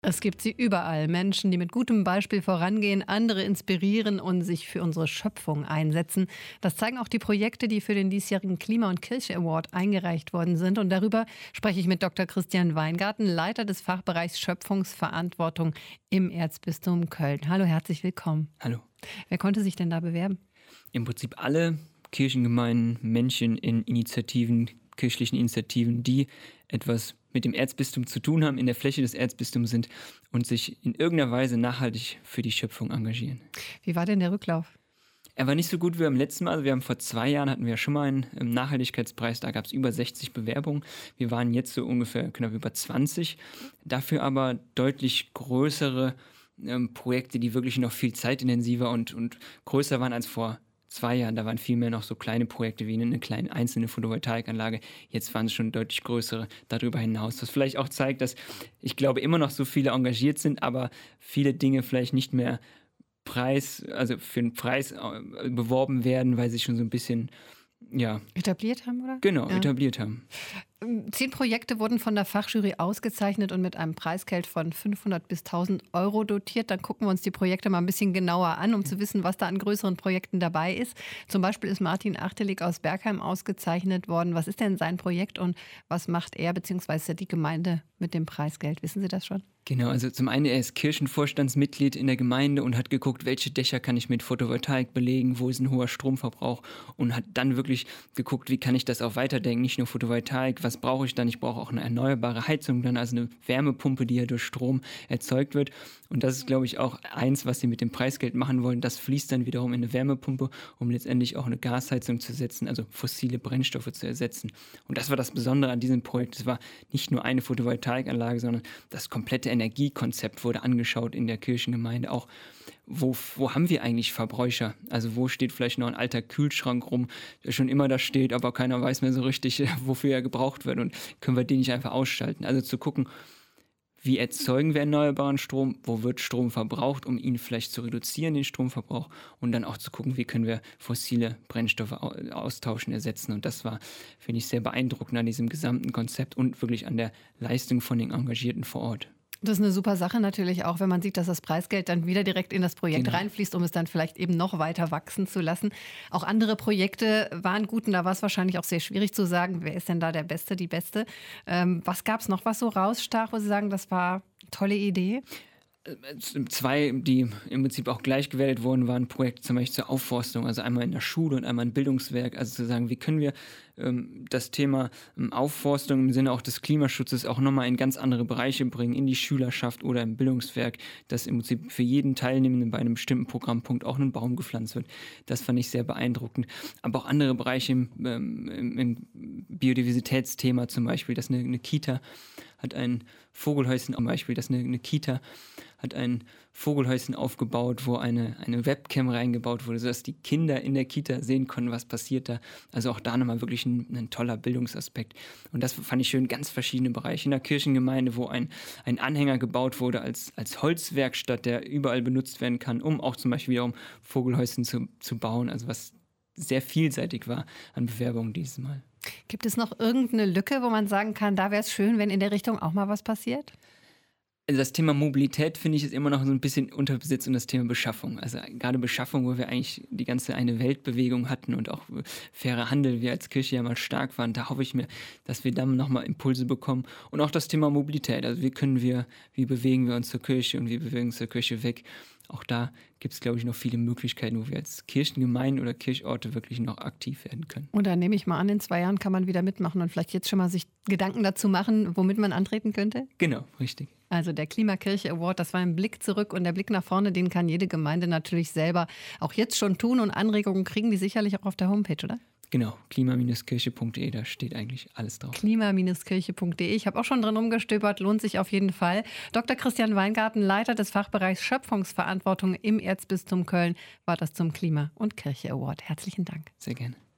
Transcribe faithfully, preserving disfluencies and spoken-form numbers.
Es gibt sie überall. Menschen, die mit gutem Beispiel vorangehen, andere inspirieren und sich für unsere Schöpfung einsetzen. Das zeigen auch die Projekte, die für den diesjährigen Klima- und Kirche Award eingereicht worden sind. Und darüber spreche ich mit Doktor Christian Weingarten, Leiter des Fachbereichs Schöpfungsverantwortung im Erzbistum Köln. Hallo, herzlich willkommen. Hallo. Wer konnte sich denn da bewerben? Im Prinzip alle Kirchengemeinden, Menschen in Initiativen, kirchlichen Initiativen, die etwas mit dem Erzbistum zu tun haben, in der Fläche des Erzbistums sind und sich in irgendeiner Weise nachhaltig für die Schöpfung engagieren. Wie war denn der Rücklauf? Er war nicht so gut wie beim letzten Mal. Also wir haben vor zwei Jahren hatten wir schon mal einen Nachhaltigkeitspreis, da gab es über sechzig Bewerbungen. Wir waren jetzt so ungefähr knapp über zwanzig. Dafür aber deutlich größere ähm, Projekte, die wirklich noch viel zeitintensiver und, und größer waren als vor zwei Jahren. Da waren vielmehr noch so kleine Projekte wie eine kleine einzelne Photovoltaikanlage. Jetzt waren es schon deutlich größere darüber hinaus. Was vielleicht auch zeigt, dass ich glaube immer noch so viele engagiert sind, aber viele Dinge vielleicht nicht mehr Preis, also für einen Preis beworben werden, weil sie schon so ein bisschen, ja. Etabliert haben, oder? Genau, ja. etabliert haben. Zehn Projekte wurden von der Fachjury ausgezeichnet und mit einem Preisgeld von fünfhundert bis tausend Euro dotiert. Dann gucken wir uns die Projekte mal ein bisschen genauer an, um zu wissen, was da an größeren Projekten dabei ist. Zum Beispiel ist Martin Achtelig aus Bergheim ausgezeichnet worden. Was ist denn sein Projekt und was macht er bzw. die Gemeinde mit dem Preisgeld? Wissen Sie das schon? Genau, also zum einen, er ist Kirchenvorstandsmitglied in der Gemeinde und hat geguckt, welche Dächer kann ich mit Photovoltaik belegen, wo ist ein hoher Stromverbrauch und hat dann wirklich geguckt, wie kann ich das auch weiterdenken, nicht nur Photovoltaik, was brauche ich dann? Ich brauche auch eine erneuerbare Heizung dann, also eine Wärmepumpe, die ja durch Strom erzeugt wird. Und das ist, glaube ich, auch eins, was sie mit dem Preisgeld machen wollen. Das fließt dann wiederum in eine Wärmepumpe, um letztendlich auch eine Gasheizung zu setzen, also fossile Brennstoffe zu ersetzen. Und das war das Besondere an diesem Projekt. Es war nicht nur eine Photovoltaikanlage, sondern das komplette Energiekonzept wurde angeschaut in der Kirchengemeinde. Auch wo, wo haben wir eigentlich Verbräucher? Also wo steht vielleicht noch ein alter Kühlschrank rum, der schon immer da steht, aber keiner weiß mehr so richtig, wofür er gebraucht wird. Und können wir den nicht einfach ausschalten? Also zu gucken, wie erzeugen wir erneuerbaren Strom? Wo wird Strom verbraucht, um ihn vielleicht zu reduzieren, den Stromverbrauch? Und dann auch zu gucken, wie können wir fossile Brennstoffe austauschen, ersetzen. Und das war, finde ich, sehr beeindruckend an diesem gesamten Konzept und wirklich an der Leistung von den Engagierten vor Ort. Das ist eine super Sache natürlich auch, wenn man sieht, dass das Preisgeld dann wieder direkt in das Projekt genau. reinfließt, um es dann vielleicht eben noch weiter wachsen zu lassen. Auch andere Projekte waren gut und da war es wahrscheinlich auch sehr schwierig zu sagen, wer ist denn da der Beste, die Beste. Ähm, was gab es noch, was so rausstach, wo Sie sagen, das war eine tolle Idee? Zwei, die im Prinzip auch gleich gewählt wurden, waren Projekte zum Beispiel zur Aufforstung, also einmal in der Schule und einmal ein Bildungswerk, also zu sagen, wie können wir ähm, das Thema ähm, Aufforstung im Sinne auch des Klimaschutzes auch nochmal in ganz andere Bereiche bringen, in die Schülerschaft oder im Bildungswerk, dass im Prinzip für jeden Teilnehmenden bei einem bestimmten Programmpunkt auch ein Baum gepflanzt wird. Das fand ich sehr beeindruckend. Aber auch andere Bereiche im, ähm, im, im Biodiversitätsthema zum Beispiel, dass eine, eine Kita hat ein Vogelhäuschen zum Beispiel, dass eine, eine Kita hat ein Vogelhäuschen aufgebaut, wo eine, eine Webcam reingebaut wurde, sodass die Kinder in der Kita sehen konnten, was passiert da. Also auch da nochmal wirklich ein, ein toller Bildungsaspekt. Und das fand ich schön, ganz verschiedene Bereiche. In der Kirchengemeinde, wo ein, ein Anhänger gebaut wurde als, als Holzwerkstatt, der überall benutzt werden kann, um auch zum Beispiel wiederum Vogelhäuschen zu, zu bauen. Also was sehr vielseitig war an Bewerbungen dieses Mal. Gibt es noch irgendeine Lücke, wo man sagen kann, da wäre es schön, wenn in der Richtung auch mal was passiert? Also das Thema Mobilität, finde ich, ist immer noch so ein bisschen unterbesetzt und das Thema Beschaffung. Also gerade Beschaffung, wo wir eigentlich die ganze eine Weltbewegung hatten und auch fairer Handel, wir als Kirche ja mal stark waren, da hoffe ich mir, dass wir dann nochmal Impulse bekommen. Und auch das Thema Mobilität, also wie können wir, wie bewegen wir uns zur Kirche und wie bewegen wir uns zur Kirche weg. Auch da gibt es, glaube ich, noch viele Möglichkeiten, wo wir als Kirchengemeinden oder Kirchorte wirklich noch aktiv werden können. Und dann nehme ich mal an, in zwei Jahren kann man wieder mitmachen und vielleicht jetzt schon mal sich Gedanken dazu machen, womit man antreten könnte? Genau, richtig. Also der Klimakirche Award, das war ein Blick zurück und der Blick nach vorne, den kann jede Gemeinde natürlich selber auch jetzt schon tun und Anregungen kriegen die sicherlich auch auf der Homepage, oder? Genau, klima Kirche punkt de, da steht eigentlich alles drauf. klima Kirche punkt de, ich habe auch schon drin rumgestöbert, lohnt sich auf jeden Fall. Doktor Christian Weingarten, Leiter des Fachbereichs Schöpfungsverantwortung im Erzbistum Köln, war das zum Klima- und Kirche Award. Herzlichen Dank. Sehr gerne.